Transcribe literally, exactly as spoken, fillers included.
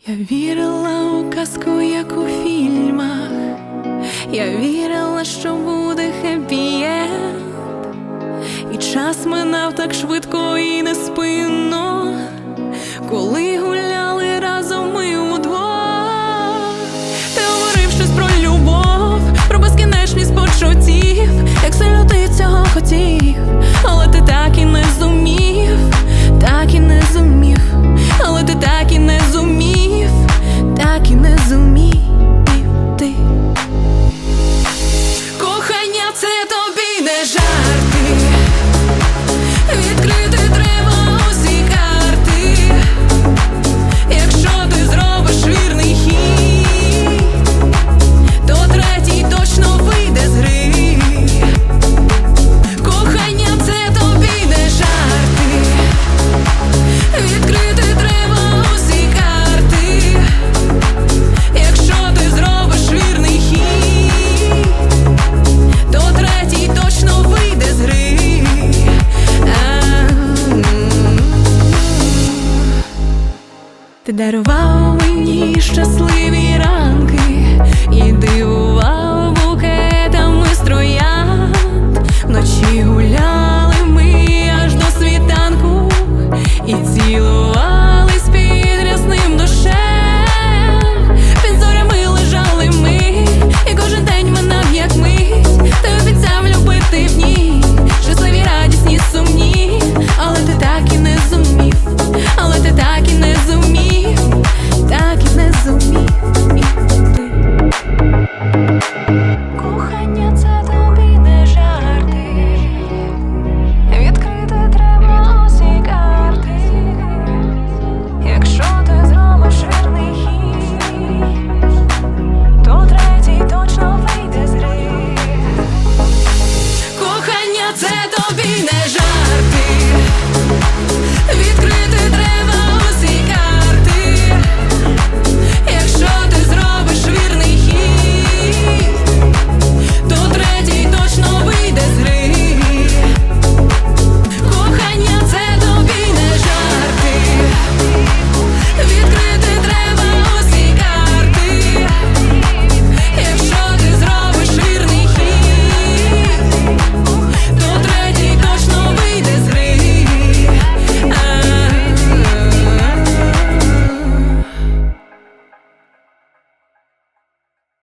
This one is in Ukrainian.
Я вірила у казку, як у фільмах, я вірила, що буде хеппі-енд. І час минав так швидко і неспинно, коли гуляли разом ми удвох. Ти говорив щось про любов, про безкінечність почуттів, як сильно ти цього хотів, але ти так і не зумів, так і не зумів, але ти так і не зумів, так і не зумів ти. Кохання — це тобі не жарти, відкрити треба усі карти. Якщо ти зробиш вірний хід, то третій точно вийде з гри. Кохання — це тобі не жарти, відкрити треба усі карти. Якщо ти зробиш вірний хід, то третій точно вийде з гри. Ти дарував мені щасливі ранки і дивував букетами з троянд. Вночі гуляв